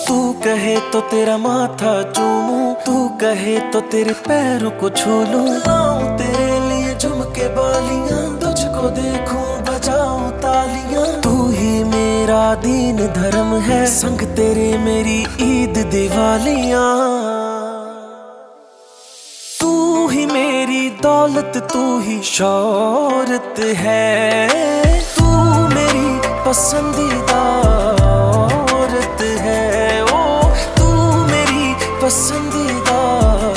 तू कहे तो तेरा माथा चूमूं, तू कहे तो तेरे पैरों को छू लूं। लाऊं तेरे लिए झुमके बालियां, तुझको देखूं बजाऊं तालियां। तू ही मेरा दीन धर्म है, संग तेरे मेरी ईद दिवालियां। तू ही मेरी दौलत, तू ही शौहरत है, तू मेरी पसंदीदा